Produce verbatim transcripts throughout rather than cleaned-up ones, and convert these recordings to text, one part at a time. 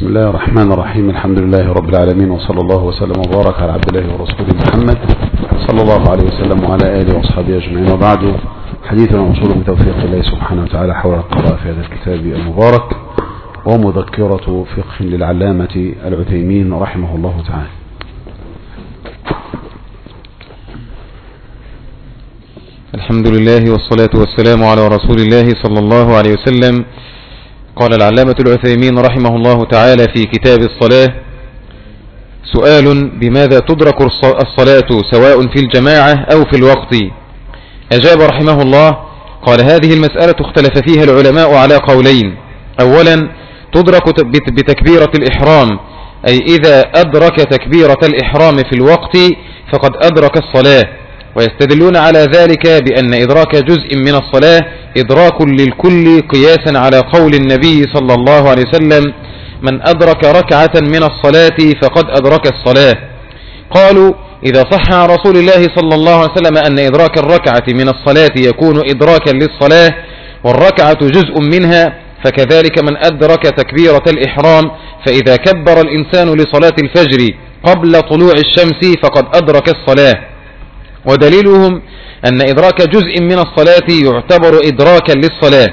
بسم الله الرحمن الرحيم. الحمد لله رب العالمين، وصلى الله وسلم وبارك على عبد الله ورسوله محمد صلى الله عليه وسلم وعلى آله وأصحابه أجمعين. وبعد، حديثنا موصول بتوفيق الله سبحانه وتعالى حول القراءة في هذا الكتاب المبارك، ومذكرة فقه للعلامة العثيمين رحمه الله تعالى. الحمد لله والصلاة والسلام على رسول الله صلى الله عليه وسلم. قال العلامة العثيمين رحمه الله تعالى في كتاب الصلاة: سؤال: بماذا تدرك الصلاة سواء في الجماعة أو في الوقت؟ أجاب رحمه الله قال: هذه المسألة اختلف فيها العلماء على قولين. أولا، تدرك بتكبيرة الإحرام، أي إذا أدرك تكبيرة الإحرام في الوقت فقد أدرك الصلاة، ويستدلون على ذلك بأن إدراك جزء من الصلاة إدراك للكل، قياسا على قول النبي صلى الله عليه وسلم: من أدرك ركعة من الصلاة فقد أدرك الصلاة. قالوا: إذا صح عن رسول الله صلى الله عليه وسلم أن إدراك الركعة من الصلاة يكون إدراكا للصلاة، والركعة جزء منها، فكذلك من أدرك تكبيرة الإحرام، فإذا كبر الإنسان لصلاة الفجر قبل طلوع الشمس فقد أدرك الصلاة. ودليلهم أن إدراك جزء من الصلاة يعتبر إدراكا للصلاة.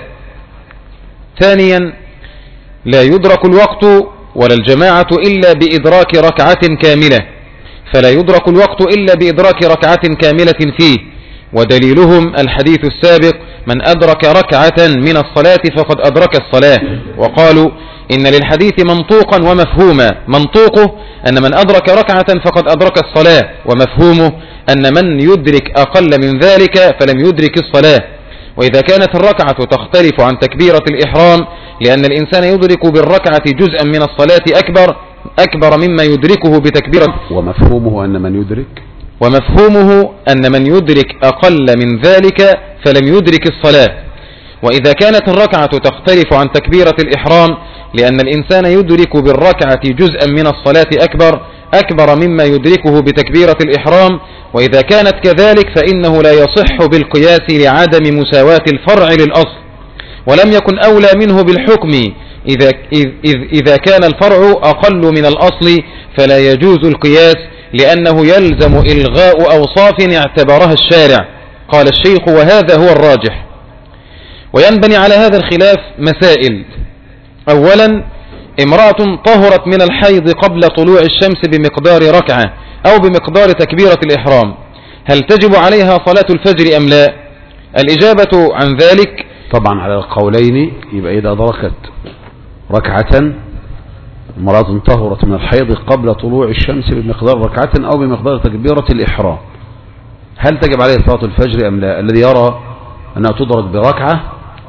ثانيا، لا يدرك الوقت ولا الجماعة إلا بإدراك ركعة كاملة، فلا يدرك الوقت إلا بإدراك ركعة كاملة فيه، ودليلهم الحديث السابق: من أدرك ركعة من الصلاة فقد أدرك الصلاة. وقالوا: إن للحديث منطوقا ومفهوما. منطوقه أن من أدرك ركعة فقد أدرك الصلاة، ومفهومه أن من يدرك أقل من ذلك فلم يدرك الصلاة. وإذا كانت الركعة تختلف عن تكبيرة الإحرام لأن الإنسان يدرك بالركعة جزءا من الصلاة أكبر أكبر مما يدركه بتكبيرة، ومفهومه أن من يدرك ومفهومه أن من يدرك أقل من ذلك فلم يدرك الصلاة. وإذا كانت الركعة تختلف عن تكبيرة الإحرام لأن الإنسان يدرك بالركعة جزءا من الصلاة أكبر أكبر مما يدركه بتكبيرة الإحرام، وإذا كانت كذلك فإنه لا يصح بالقياس لعدم مساواة الفرع للأصل، ولم يكن أولى منه بالحكم إذا, إذ إذا كان الفرع أقل من الأصل، فلا يجوز القياس لأنه يلزم إلغاء أوصاف اعتبرها الشارع. قال الشيخ: وهذا هو الراجح. وينبني على هذا الخلاف مسائل. أولا، امرأة طهرت من الحيض قبل طلوع الشمس بمقدار ركعة أو بمقدار تكبيرة الإحرام، هل تجب عليها صلاة الفجر أم لا؟ الإجابة عن ذلك طبعا على القولين. يبقى إذا أدركت ركعة، امرأة طهرت من الحيض قبل طلوع الشمس بمقدار ركعة أو بمقدار تكبيرة الإحرام، هل تجب عليها صلاة الفجر أم لا؟ الذي يرى أنها تدرك بركعة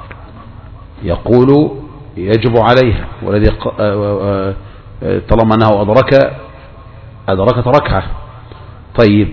يقول يجب عليها، والذي طالما أنه أدرك أدركت ركعة. طيب،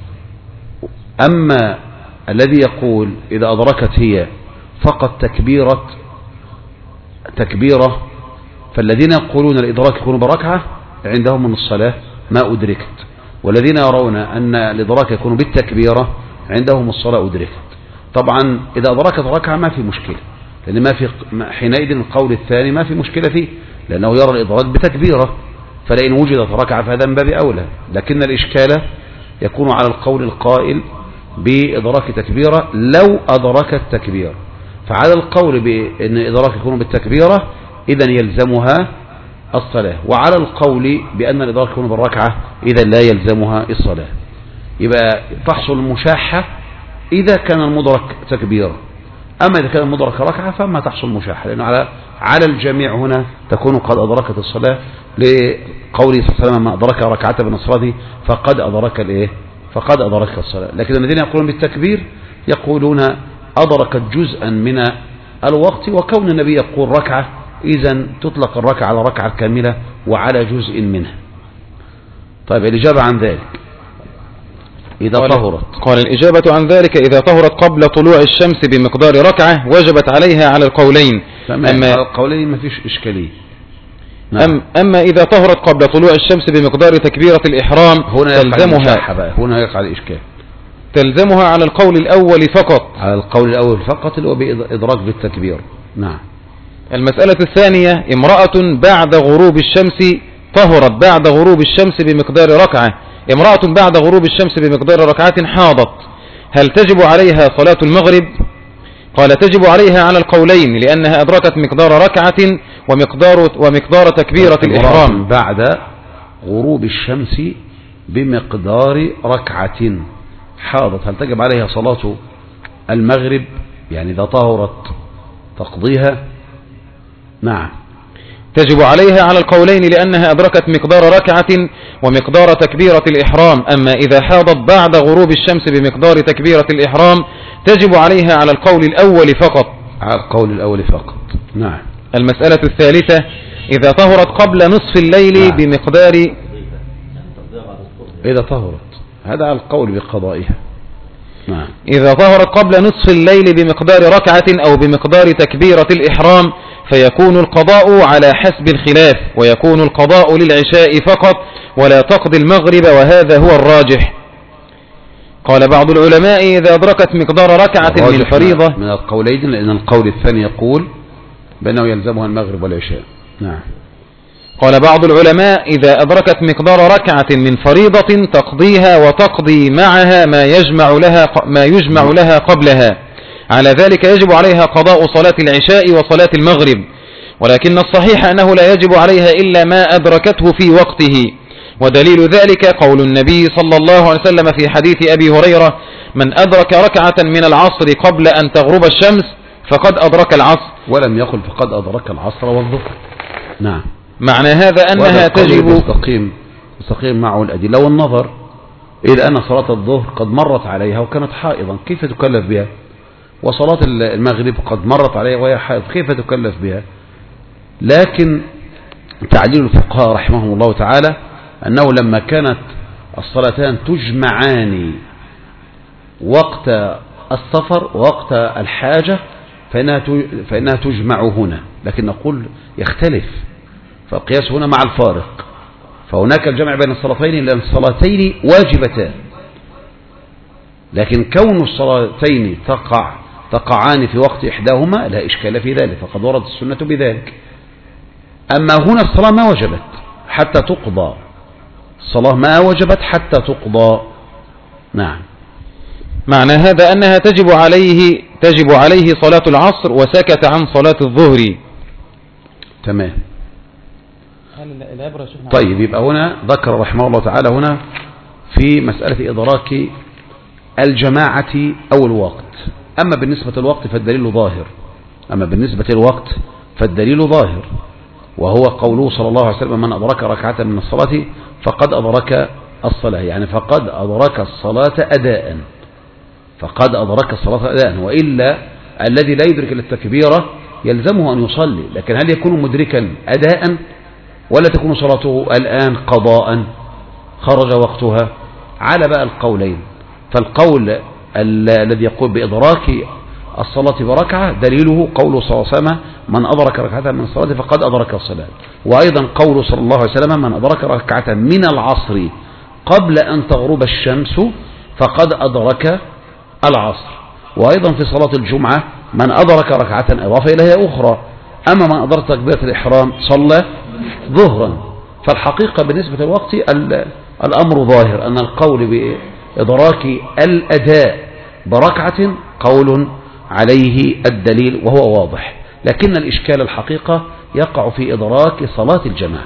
أما الذي يقول إذا أدركت هي فقط تكبيرة تكبيرة فالذين يقولون الإدراك يكون بركعة عندهم من الصلاة ما أدركت، والذين يرون أن الإدراك يكون بالتكبيرة عندهم الصلاة أدركت. طبعا إذا أدركت ركعة ما في مشكلة، لأن ما في حينئذ القول الثاني ما في مشكلة فيه، لأنه يرى الإدراك بتكبيرة، فلئن وجدت ركعة فهذا من باب أولى. لكن الإشكال يكون على القول القائل بإدراك تكبيرة لو أدركت تكبيرة، فعلى القول بأن الإدراك يكون بالتكبيرة إذن يلزمها الصلاة، وعلى القول بأن الإدراك يكون بالركعة إذن لا يلزمها الصلاة. يبقى تحصل المشاحة إذا كان المدرك تكبيرة، أما إذا كان المدرك ركعة فما تحصل مشاحة، لأنه على على الجميع هنا تكون قد أدركت الصلاة، لقوله صلى الله عليه وسلم: ما أدرك ركعة من الصلاة فقد أدرك الإيه؟ فقد أدرك الصلاة. لكن الذين يقولون بالتكبير يقولون أدركت جزءا من الوقت، وكون النبي يقول ركعة إذن تطلق الركعة على ركعة كاملة وعلى جزء منها. طيب، الإجابة عن ذلك إذا قال طهرت. قال الإجابة عن ذلك: إذا طهرت قبل طلوع الشمس بمقدار ركعة وجبت عليها على القولين. أما القولين ما فيش إشكالية. نعم. أم أما إذا طهرت قبل طلوع الشمس بمقدار تكبيرة الإحرام هنا تلزمها بقى. هنا يقع الإشكال، تلزمها على القول الأول فقط، على القول الأول فقط اللي هو بإدراك بالتكبير. نعم. المسألة الثانية: امرأة بعد غروب الشمس طهرت بعد غروب الشمس بمقدار ركعة، امرأة بعد غروب الشمس بمقدار ركعة حاضت، هل تجب عليها صلاة المغرب؟ قال: تجب عليها على القولين، لأنها أدركت مقدار ركعة ومقدار, ومقدار تكبيرة الإحرام. بعد غروب الشمس بمقدار ركعة حاضت، هل تجب عليها صلاة المغرب؟ يعني إذا طهرت تقضيها؟ نعم، تجب عليها على القولين، لأنها أدركت مقدار ركعة ومقدار تكبيرة الإحرام. أما إذا حاضت بعد غروب الشمس بمقدار تكبيرة الإحرام تجب عليها على القول الأول فقط. على القول الأول فقط. نعم. المسألة الثالثة: إذا طهرت قبل نصف الليل نعم. بمقدار إذا طهرت، هذا على القول بقضائها. نعم. إذا طهرت قبل نصف الليل بمقدار ركعة أو بمقدار تكبيرة الإحرام فيكون القضاء على حسب الخلاف، ويكون القضاء للعشاء فقط ولا تقضي المغرب، وهذا هو الراجح. قال بعض العلماء: إذا أدركت مقدار ركعة من فريضة من القولين، لأن القول الثاني يقول بأنه يلزمها المغرب والعشاء. نعم. قال بعض العلماء: إذا أدركت مقدار ركعة من فريضة تقضيها وتقضي معها ما يجمع لها ما يجمع لها قبلها، على ذلك يجب عليها قضاء صلاة العشاء وصلاة المغرب، ولكن الصحيح أنه لا يجب عليها إلا ما أدركته في وقته، ودليل ذلك قول النبي صلى الله عليه وسلم في حديث أبي هريرة: من أدرك ركعة من العصر قبل أن تغرب الشمس فقد أدرك العصر. ولم يقل فقد أدرك العصر والظهر. نعم. معنى هذا أنها تجب يستقيم يستقيم معه الأدلة والنظر إلى أن صلاة الظهر قد مرت عليها وكانت حائضا، كيف تكلف بها؟ وصلاة المغرب قد مرت عليها وهي حائض، كيف تكلف بها؟ لكن تعليل الفقهاء رحمهم الله تعالى أنه لما كانت الصلاتان تجمعان وقت السفر ووقت الحاجة فإنها فإنها تجمع هنا، لكن نقول يختلف، فالقياس هنا مع الفارق، فهناك الجمع بين الصلاتين لأن الصلاتين واجبتان، لكن كون الصلاتين تقع تقعان في وقت إحداهما لا إشكال في ذلك، فقد ورد السنة بذلك. أما هنا الصلاة ما وجبت حتى تقضى، الصلاة ما وجبت حتى تقضى. نعم. معنى هذا أنها تجب عليه تجب عليه صلاة العصر وسكت عن صلاة الظهر. تمام. طيب، يبقى هنا ذكر رحمه الله تعالى هنا في مسألة إدراك الجماعة أو الوقت. أما بالنسبة للوقت فالدليل ظاهر أما بالنسبة للوقت فالدليل ظاهر وهو قوله صلى الله عليه وسلم: من أدرك ركعة من الصلاة فقد أدرك الصلاة، يعني فقد أدرك الصلاة أداء فقد أدرك الصلاة أداء وإلا الذي لا يدرك التكبيرة يلزمه أن يصلي، لكن هل يكون مدركا أداء ولا تكون صلاته الآن قضاء خرج وقتها؟ على بقى القولين. فالقول الذي يقول بإدراك الصلاة بركعة دليله قوله صلى الله عليه وسلم: من أدرك ركعة من الصلاة فقد أدرك الصلاة. وأيضا قوله صلى الله عليه وسلم: من أدرك ركعة من العصر قبل أن تغرب الشمس فقد أدرك العصر. وأيضا في صلاة الجمعة: من أدرك ركعة أضاف إليها أخرى. أما من أدرك تكبيرة الإحرام صلى ظهرا. فالحقيقة بالنسبة للوقت الأمر ظاهر أن القول بإدراك الأداء بركعة قول عليه الدليل وهو واضح، لكن الإشكال الحقيقة يقع في إدراك صلاة الجماعة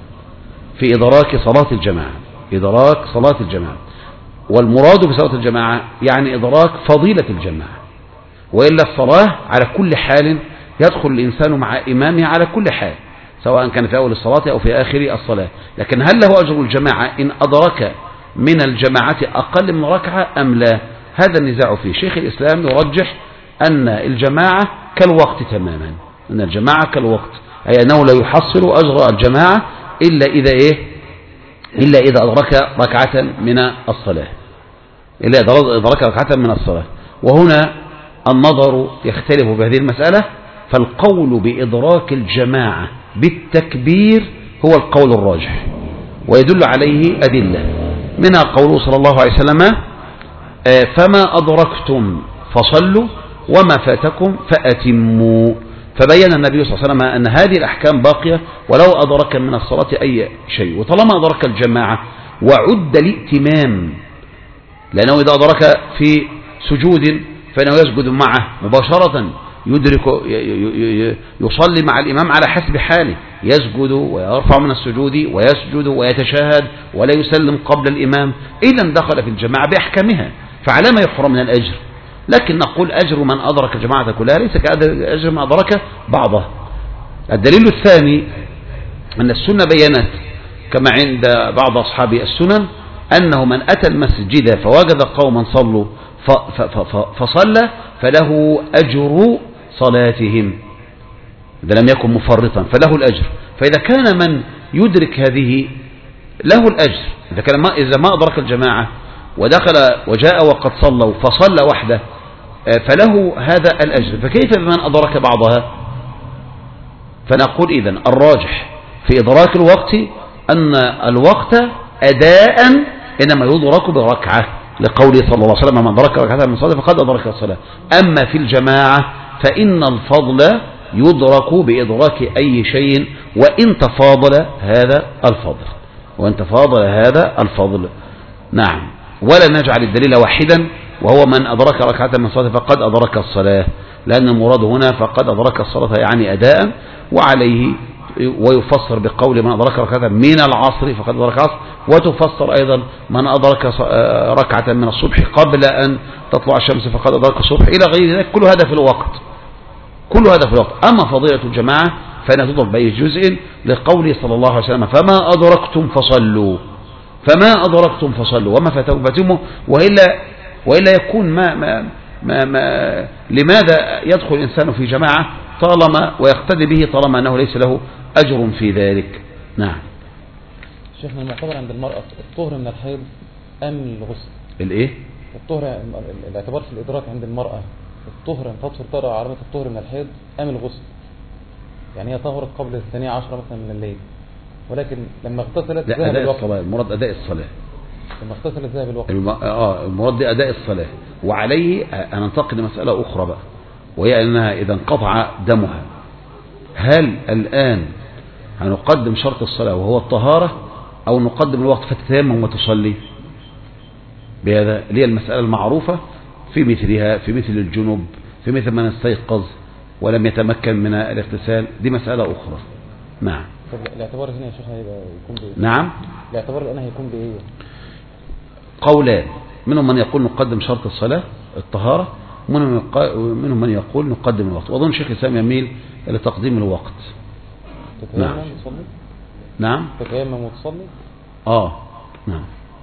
في إدراك صلاة الجماعة إدراك صلاة الجماعة والمراد بصلاة الجماعة يعني إدراك فضيلة الجماعة، وإلا الصلاة على كل حال يدخل الإنسان مع إمامه على كل حال، سواء كان في أول الصلاة أو في آخر الصلاة. لكن هل له أجر الجماعة إن أدرك من الجماعة أقل من ركعة أم لا؟ هذا النزاع فيه. شيخ الإسلام يرجح أن الجماعة كالوقت تماما، أن الجماعة كالوقت، أي أنه لا يحصل أجر الجماعة إلا إذا إيه إلا إذا أدرك ركعة من الصلاة إلا إذا أدرك ركعة من الصلاة. وهنا النظر يختلف بهذه المسألة، فالقول بإدراك الجماعة بالتكبير هو القول الراجح ويدل عليه أدلة، منها قوله صلى الله عليه وسلم: فما أدركتم فصلوا وما فاتكم فأتموا. فبين النبي صلى الله عليه وسلم أن هذه الأحكام باقية ولو أدرك من الصلاة أي شيء، وطالما أدرك الجماعة وعد الائتمام، لأنه إذا أدرك في سجود فإنه يسجد معه مباشرة، يدرك يصلي مع الإمام على حسب حاله، يسجد ويرفع من السجود ويسجد ويتشاهد ولا يسلم قبل الإمام، إذا دخل في الجماعة بأحكامها، فعلى ما يحرم من الأجر. لكن نقول أجر من أدرك الجماعة كلها ليس كأجر من أدرك بعضها. الدليل الثاني أن السنة بينت كما عند بعض أصحاب السنن أنه من أتى المسجد فوجد قوما صلوا فصلى فله أجر صلاتهم، إذا لم يكن مفرطا فله الأجر. فإذا كان من يدرك هذه له الأجر، إذا كان ما إذا ما أدرك الجماعة ودخل وجاء وقد صلوا فصلى وحده فله هذا الأجر، فكيف بمن أدرك بعضها؟ فنقول إذن الراجح في إدراك الوقت أن الوقت أداء إنما يدرك بركعة، لقوله صلى الله عليه وسلم من أدرك ركعة من صلاة فقد أدرك الصلاة. أما في الجماعة فإن الفضل يدرك بإدراك أي شيء وإن تفاضل هذا الفضل وإن تفاضل هذا الفضل. نعم، ولا نجعل الدليل واحدا وهو من أدرك ركعة من صلاة فقد أدرك الصلاة، لأن المراد هنا فقد أدرك الصلاة يعني أداء، وعليه ويفسر بقول من أدرك ركعة من العصر فقد أدرك العصر، وتفسر أيضا من أدرك ركعة من الصبح قبل أن تطلع الشمس فقد أدرك الصبح إلى غير ذلك. كل هذا في الوقت كل هذا في الوقت. أما فضيلة الجماعة فإنها تضرب بأي جزء، لقوله صلى الله عليه وسلم فما أدركتم فصلوا فما أدركتم فصلوا وما فاتكم فاتموا. وإلا وإلا يكون ما ما ما, ما لماذا يدخل الإنسان في جماعة طالما ويقتدي به طالما أنه ليس له أجر في ذلك. نعم. شيخنا المعتبر عند المرأة الطهر من الحيض أم الغسل؟ الإيه؟ الطهر الاعتبار في الإدراك عند المرأة الطهر أن تطهر ترى علامة الطهر من الحيض أم الغسل؟ يعني هي طهرت قبل الثانية عشرة مثلا من الليل، ولكن لما اغتسلت لا أداء الصلاة، المراد أداء الصلاة. لما اغتسلت ذهب الوقت. الم... آه المراد أداء الصلاة. وعليه أن ننتقل لمسألة أخرى بقى، وهي أنها إذا انقطع دمها هل الآن هنقدم شرط الصلاة وهو الطهارة أو نقدم الوقت فتتيمم وتصلي؟ بهذا اللي هي المسألة المعروفة في مثلها، في مثل الجنوب، في مثل من استيقظ ولم يتمكن من الاغتسال، دي مسألة أخرى. نعم. طب الاعتبار هنا يا شيخ هيبقى يكون بإيه؟ نعم. الاعتبار الآن هيكون بإيه؟ قولان، منهم من يقول نقدم شرط الصلاة الطهارة، ومنهم من يقول نقدم الوقت، وأظن شيخ الإسلام يميل إلى تقديم الوقت. تتيمم نعم. وتصلي؟ نعم. تتيمم وتصلي؟ آه نعم.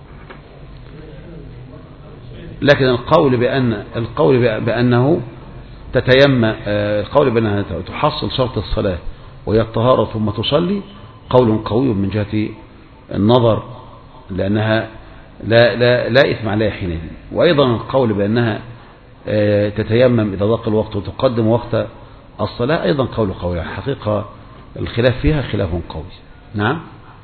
لكن القول بأن القول بأنه تتيمم، القول بأنها تحصل شرط الصلاة وهي الطهارة ثم تصلي قول قوي من جهة النظر، لأنها لا لا لا إثم عليها حينئذ. وأيضا القول بأنها تتيمم إذا ضاق الوقت وتقدم وقت الصلاة أيضا قول قوي. حقيقة الخلاف فيها خلاف قوي. نعم.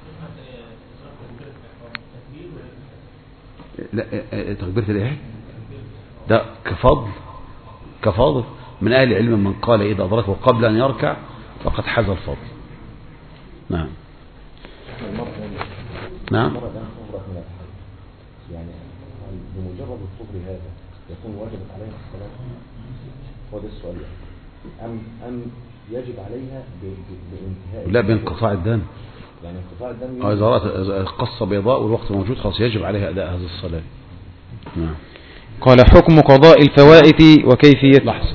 لا تكبيرة الإيه ده كفضل كفاضل من أهل العلم من قال إذا أدركه قبل أن يركع فقد حاز الفضل. نعم. نعم. يعني بمجرد الطهر هذا يكون واجب عليها الصلاة؟ هو ده السؤال يعني. أم أم يجب عليها بانتهاء؟ لا، بانقطاع الدم. يعني انقطاع الدم. اه إذا رأت قصة بيضاء والوقت موجود خلاص يجب عليها أداء هذه الصلاة. نعم. قال حكم قضاء الفوائت وكيفية. لحظة.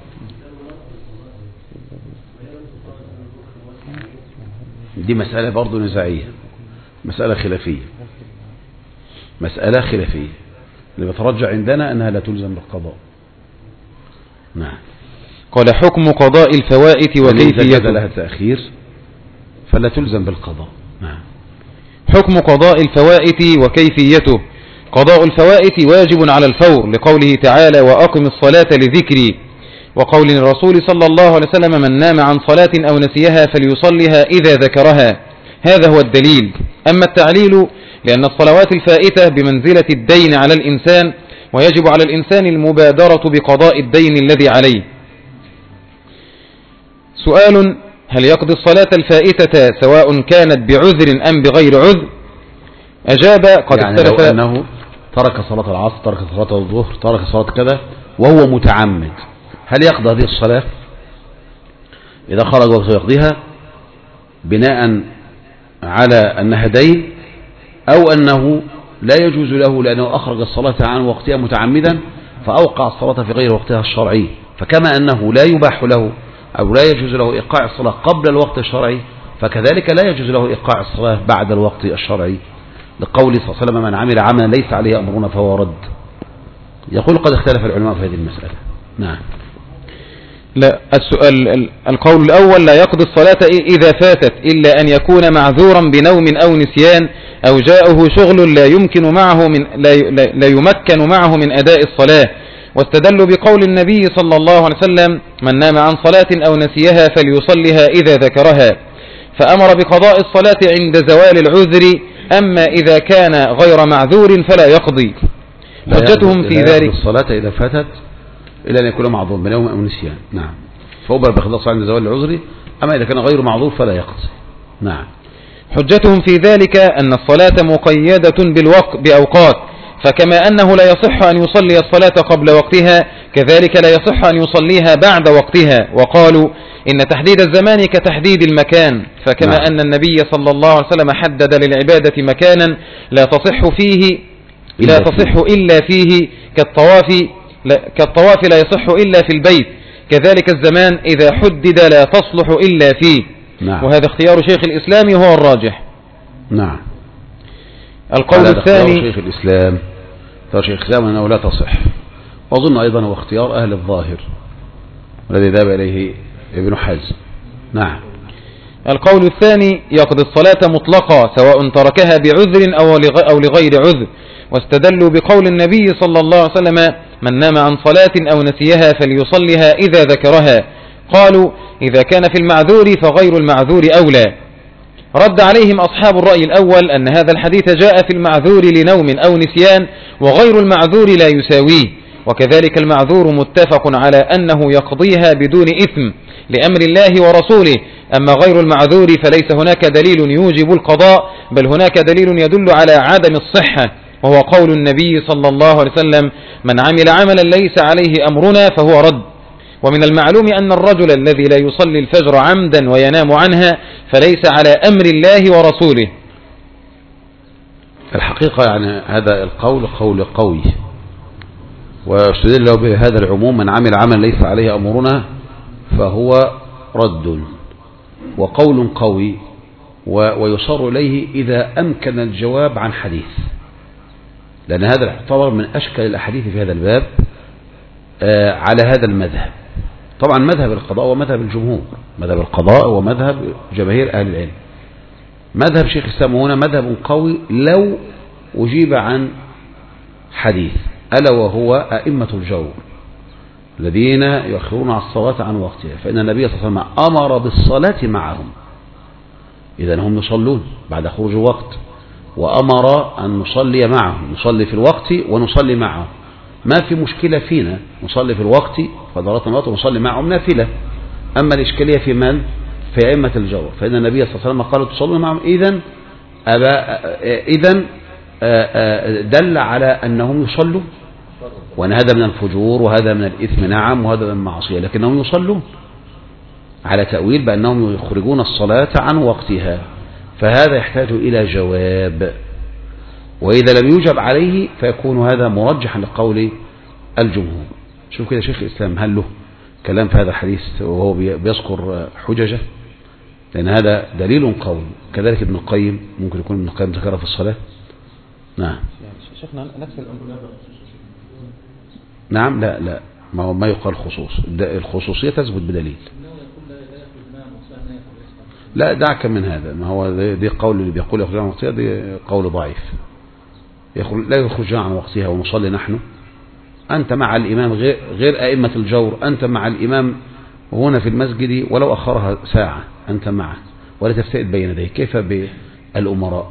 دي مسألة برضو نزاعية، مسألة خلافية، مسألة خلافية اللي بترجع عندنا أنها لا تلزم بالقضاء. نعم. قال حكم قضاء الفوائت وكيفية لها تأخير فلا تلزم بالقضاء. نعم. حكم قضاء الفوائت وكيفيته. قضاء الفوائت واجب على الفور لقوله تعالى وأقم الصلاة لذكري، وقول الرسول صلى الله عليه وسلم من نام عن صلاة أو نسيها فليصلها إذا ذكرها. هذا هو الدليل. أما التعليل لأن الصلوات الفائتة بمنزلة الدين على الإنسان، ويجب على الإنسان المبادرة بقضاء الدين الذي عليه. سؤال: هل يقضي الصلاة الفائتة سواء كانت بعذر أم بغير عذر؟ أجاب: قد يعني اختلف. لو أنه ترك صلاة العصر، ترك صلاة الظهر، ترك صلاة كذا وهو متعمد، هل يقضي هذه الصلاة إذا خرج وقت يقضيها بناء على أنها دين، أو أنه لا يجوز له لأنه أخرج الصلاة عن وقتها متعمدا فأوقع الصلاة في غير وقتها الشرعي، فكما أنه لا يباح له أو لا يجوز له إيقاع الصلاة قبل الوقت الشرعي، فكذلك لا يجوز له إيقاع الصلاة بعد الوقت الشرعي، لقول صلى الله عليه وسلم: من عمل عملا ليس عليه أمرنا فهو رد. يقول: قد اختلف العلماء في هذه المسألة. نعم. لا، السؤال القول الأول: لا يقضي الصلاة إذا فاتت إلا أن يكون معذورا بنوم أو نسيان أو جاءه شغل لا يمكن معه من لا لا يمكن معه من أداء الصلاة، واستدلوا بقول النبي صلى الله عليه وسلم: من نام عن صلاة أو نسيها فليصلها إذا ذكرها، فأمر بقضاء الصلاة عند زوال العذر، أما إذا كان غير معذور فلا يقضي. حجتهم في ذلك الصلاة إذا فاتت إلا أن يكون معذور بنوم أو نسيان. نعم. فأمر بقضاء الصلاة عند زوال العذر، أما إذا كان غير معذور فلا يقضي. نعم. حجتهم في ذلك أن الصلاة مقيدة بالوقت بأوقات، فكما أنه لا يصح أن يصلي الصلاة قبل وقتها كذلك لا يصح أن يصليها بعد وقتها، وقالوا إن تحديد الزمان كتحديد المكان، فكما نعم. أن النبي صلى الله عليه وسلم حدد للعبادة مكانا لا تصح فيه لا تصح إلا فيه كالطواف لا كالطواف لا يصح إلا في البيت، كذلك الزمان إذا حدد لا تصلح إلا فيه. نعم. وهذا اختيار شيخ الإسلام هو الراجح. نعم. القول الثاني شيخ الإسلام اختيار شيخ الإسلام أنه لا تصح، وأظن أيضا هو اختيار أهل الظاهر الذي ذهب إليه ابن حزم. نعم. القول الثاني: يقضي الصلاة مطلقة سواء تركها بعذر أو لغير عذر، واستدلوا بقول النبي صلى الله عليه وسلم: من نام عن صلاة أو نسيها فليصلها إذا ذكرها. قالوا: إذا كان في المعذور فغير المعذور أولى. رد عليهم أصحاب الرأي الأول أن هذا الحديث جاء في المعذور لنوم أو نسيان، وغير المعذور لا يساويه، وكذلك المعذور متفق على أنه يقضيها بدون إثم لأمر الله ورسوله، أما غير المعذور فليس هناك دليل يوجب القضاء، بل هناك دليل يدل على عدم الصحة، وهو قول النبي صلى الله عليه وسلم: من عمل عملا ليس عليه أمرنا فهو رد. ومن المعلوم أن الرجل الذي لا يصلي الفجر عمدا وينام عنها فليس على أمر الله ورسوله. الحقيقة يعني هذا القول قول قوي، واستدل له بهذا العموم: من عمل عملا ليس عليه أمرنا فهو رد، وقول قوي ويصر إليه إذا أمكن الجواب عن حديث، لأن هذا يعتبر من أشكل الأحاديث في هذا الباب على هذا المذهب. طبعا مذهب القضاء ومذهب الجمهور، مذهب القضاء ومذهب جماهير أهل العلم. مذهب شيخ الإسلام هنا مذهب قوي لو أجيب عن حديث، ألا وهو أئمة الجور الذين يؤخرون على الصلاة عن وقتها، فإن النبي صلى الله عليه وسلم أمر بالصلاة معهم، إذن هم يصلون بعد خروج الوقت، وأمر أن نصلي معهم، نصلي في الوقت ونصلي معهم، ما في مشكلة فينا نصلي في الوقت فضلات الوقت ونصلي معهم نافلة. أما الإشكالية في من؟ في أئمة الجور، فإن النبي صلى الله عليه وسلم قال تصلون معهم، إذن إذن دل على أنهم يصلوا، وأن هذا من الفجور وهذا من الإثم نعم وهذا من المعصية، لكنهم يصلون، على تأويل بأنهم يخرجون الصلاة عن وقتها، فهذا يحتاج إلى جواب، وإذا لم يوجب عليه فيكون هذا مرجحا لقول الجمهور. شوف كده شيخ الإسلام هل له كلام في هذا الحديث وهو بيذكر حججه، لأن هذا دليل قوي. كذلك ابن القيم ممكن يكون ابن القيم ذكره في الصلاة. نعم. شيخنا نفس نعم. لا لا ما هو ما يقال خصوص، الخصوصية تثبت بدليل. لا دعك من هذا، ما هو دي قول اللي بيقول يخرج عن وقتها، دي قول ضعيف. لا يخرج عن وقتها ونصلي نحن، أنت مع الإمام غير, غير أئمة الجور، أنت مع الإمام هنا في المسجد ولو أخرها ساعة أنت معه ولا تفتئد بين يديه، كيف بالأمراء؟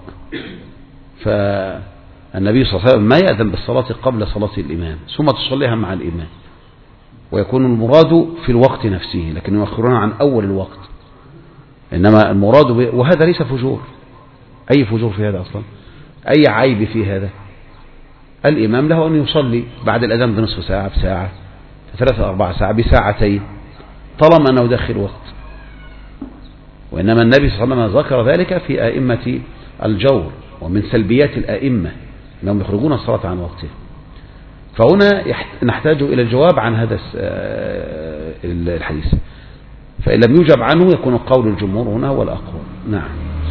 فالنبي صلى الله عليه وسلم ما يأذن بالصلاة قبل صلاة الإمام ثم تصليها مع الإمام، ويكون المراد في الوقت نفسه، لكن يؤخرون عن أول الوقت. إنما المراد ب... وهذا ليس فجور، أي فجور في هذا أصلا، أي عيب في هذا. الإمام له أن يصلي بعد الأذان بنصف ساعة، بساعة، ثلاثة أربع ساعة، بساعتين، طالما أنه داخل وقت. وإنما النبي صلى الله عليه وسلم ذكر ذلك في أئمة الجور، ومن سلبيات الأئمة أنهم يخرجون الصلاة عن وقتها. فهنا نحتاج إلى الجواب عن هذا الحديث، فإن لم يجب عنه يكون قول الجمهور هنا هو الأقوى. نعم.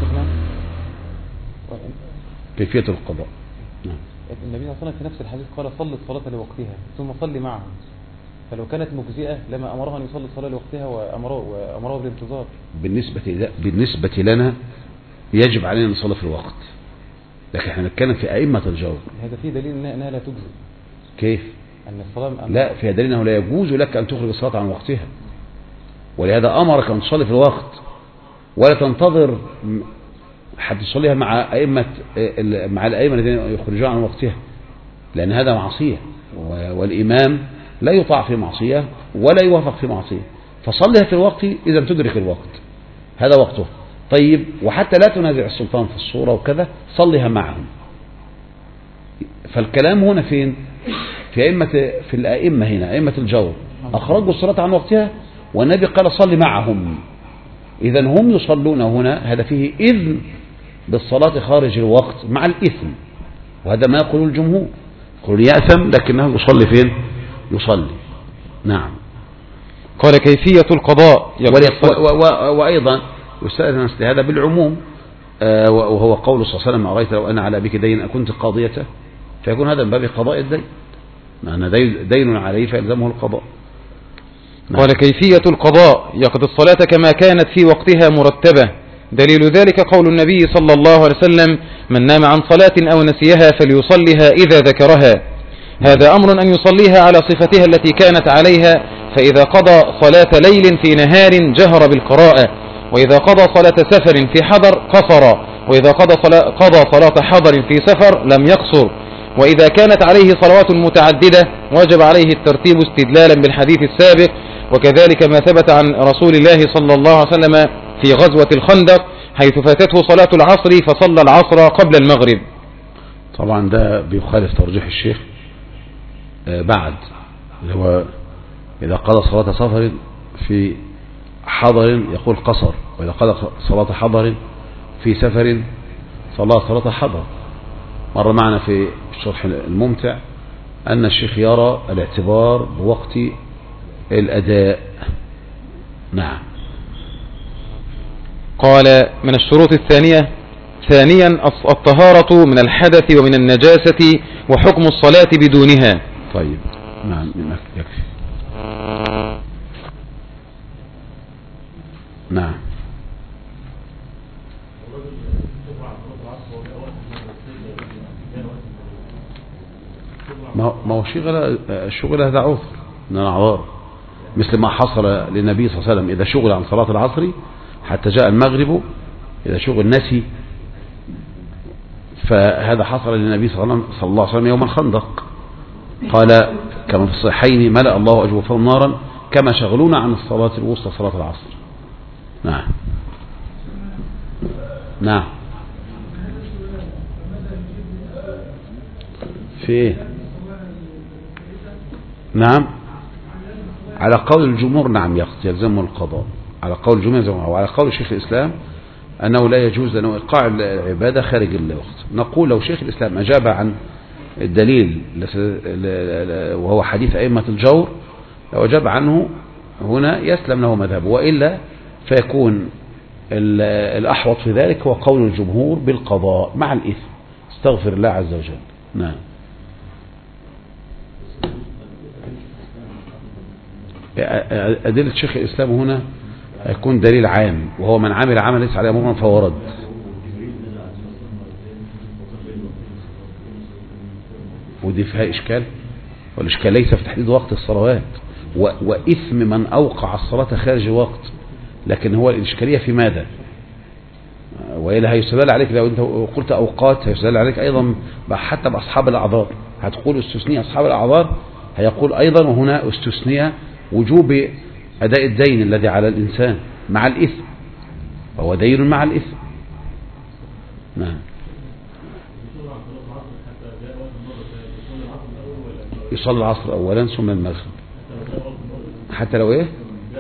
كيفية القضاء. نعم. النبي صلى الله عليه وسلم في نفس الحديث قال صل الصلاة لوقتها ثم صل معهم، فلو كانت مجزئة لما أمره أن يصلي الصلاة لوقتها وأمره, وأمره بالانتظار. بالنسبة, بالنسبة لنا يجب علينا نصلي في الوقت، لكن احنا نتكلم في أئمة الجور. هذا فيه دليل أنها لا تجزئ. كيف؟ أن الصلاة لا، فيها دليل أنه لا يجوز لك أن تخرج الصلاة عن وقتها، ولهذا أمرك أن تصلي في الوقت ولا تنتظر حتى تصليها مع أئمة مع الأئمة الذين يخرجون عن وقتها، لأن هذا معصية، والإمام لا يطاع في معصية ولا يوافق في معصية. فصليها في الوقت إذا تدرك الوقت، هذا وقته. طيب، وحتى لا تنازع السلطان في الصورة وكذا، صليها معهم. فالكلام هنا فين؟ في أئمة في الأئمة هنا أئمة الجور أخرجوا الصلاة عن وقتها، والنبي قال صلي معهم. إذا هم يصلون هنا، هذا فيه إذن بالصلاة خارج الوقت مع الإثم، وهذا ما يقول الجمهور، يقول يأثم لكنه يصلي فين؟ يصلي. نعم. قال كيفية القضاء. وأيضا يستأذن مثل هذا بالعموم، وهو قول صلى الله عليه وسلم أرأيت لو أنا على أبيك دين أكنت قاضيته، فيكون هذا من باب قضاء الدين، معنى دين عليه فيلزمه القضاء. نعم. قال كيفية القضاء يقضي الصلاة كما كانت في وقتها مرتبة. دليل ذلك قول النبي صلى الله عليه وسلم من نام عن صلاة أو نسيها فليصليها إذا ذكرها. هذا أمر أن يصليها على صفتها التي كانت عليها، فإذا قضى صلاة ليل في نهار جهر بالقراءة، وإذا قضى صلاة سفر في حضر قصر، وإذا قضى صلاة, قضى صلاة حضر في سفر لم يقصر. وإذا كانت عليه صلوات متعددة وجب عليه الترتيب استدلالا بالحديث السابق، وكذلك ما ثبت عن رسول الله صلى الله عليه وسلم في غزوة الخندق حيث فاتته صلاة العصر فصلى العصر قبل المغرب. طبعا ده بيخالف ترجيح الشيخ بعد، اللي هو إذا قضى صلاة سفر في حضر يقول قصر، وإذا قضى صلاة حضر في سفر صلى صلاة حضر. مر معنا في الشرح الممتع أن الشيخ يرى الاعتبار بوقت الأداء. نعم. قال من الشروط الثانية ثانيا الطهارة من الحدث ومن النجاسة وحكم الصلاة بدونها. طيب. نعم يكفي. نعم. ما هو شغل الشغل هذا عذر من الأعذار، مثل ما حصل للنبي صلى الله عليه وسلم إذا شغل عن صلاة العصر حتى جاء المغرب، إذا شغل نسي، فهذا حصل للنبي صلى الله عليه وسلم يوم الخندق، قال كما في الصحيحين ملأ الله أجوفهم نارا كما شغلونا عن الصلاة الوسطى صلاة العصر. نعم. نعم. في ايه؟ نعم، على قول الجمهور نعم يلزمه القضاء، على قول الجمهور، وعلى قول شيخ الإسلام أنه لا يجوز لأنه إيقاع العبادة خارج الوقت. نقول لو شيخ الإسلام أجاب عن الدليل وهو حديث أئمة الجور، لو أجاب عنه هنا يسلم له مذهبه، وإلا فيكون الأحوط في ذلك هو قول الجمهور بالقضاء مع الإثم، استغفر الله عز وجل. نعم. أدلة شيخ الإسلام هنا يكون دليل عام، وهو من عمل عمل ليس عليه أمرنا فهو رد. ودي فيها إشكال، والإشكال ليس في تحديد وقت الصلوات وإثم من أوقع الصلاة خارج الوقت، لكن هو الإشكالية في ماذا؟ وإلا هيستدل عليك لو أنت قلت أوقات، هيستدل عليك أيضا حتى بأصحاب الأعذار، هتقول استثني أصحاب الأعذار هيقول أيضا وهنا استثني وجوب أداء الدين الذي على الإنسان مع الإثم، وهو دين مع الإثم. نعم. يصلي العصر أولا ثم المغرب حتى لو إيه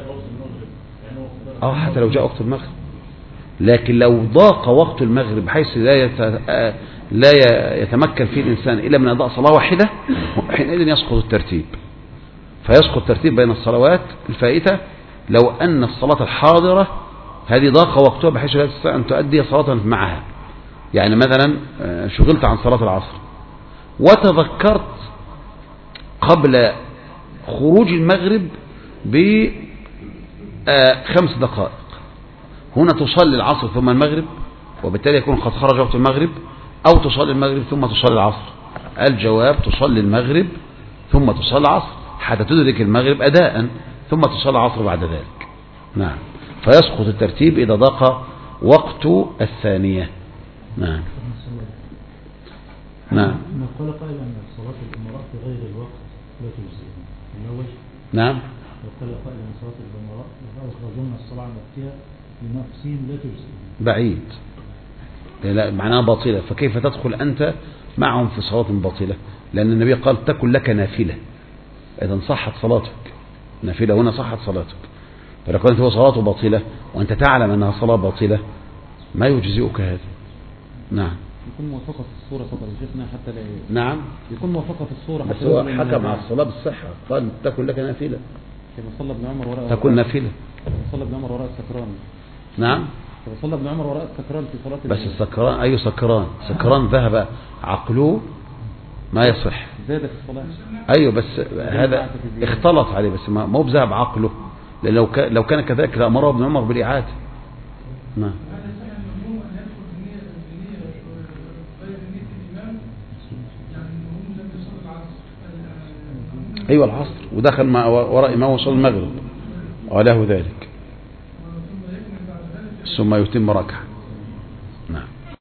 اه حتى لو جاء وقت المغرب، لكن لو ضاق وقت المغرب بحيث لا يت... لا يتمكن فيه الإنسان إلا من أداء صلاة واحدة، حينئذ يسقط الترتيب، فيسقط الترتيب بين الصلوات الفائتة لو أن الصلاة الحاضرة هذه ضاق وقتها بحيث لا تستطيع أن تؤدي صلاة معها. يعني مثلا شغلت عن صلاة العصر وتذكرت قبل خروج المغرب بخمس دقائق، هنا تصلي العصر ثم المغرب، وبالتالي يكون قد خرج وقت المغرب، أو تصلي المغرب ثم تصلي العصر. الجواب تصلي المغرب ثم تصلي العصر حتى تدرك المغرب أداء، ثم تصلي العصر بعد ذلك. نعم. فيسقط الترتيب إذا ضاق وقت الثانية. نعم. نعم. ما قال قائل أن صلاة الأمراء في غير الوقت لا تجزئ. نعم. وقال قائل أن صلاة الأمراء إذا أخرجون الصلاة عن وقتها لنفسهم لا تجزئ. بعيد. لا معناها باطلة، فكيف تدخل أنت معهم في صلاة باطلة؟ لأن النبي قال تكن لك نافلة، إذا صحت صلاتك. نافلة هنا صحت صلاتك، فلو كانت هو صلاته باطلة وأنت تعلم أنها صلاة باطلة ما يجزئك هذا. نعم. يكون موافقة في الصورة فقط شيخنا حتى لا نعم يكون موافقة في الصورة بس حتى هو حكم على الصلاة بالصحة، قال تكن لك نافلة. كما صلى ابن عمر وراء تكن نافلة. صلى ابن عمر وراء السكران. نعم. صلى ابن عمر وراء السكران في صلاة بس السكران أي سكران؟ سكران ذهب عقله ما يصح. زاد في الصلاة. أيوه بس هذا اختلط عليه، بس ما مو بذهب عقله، لأن لو لو كان كذلك لأمره ابن عمر بالإعادة. نعم. أيوة العصر ودخل مع وراء إمام وصل المغرب وله ذلك ثم يتم ركعة.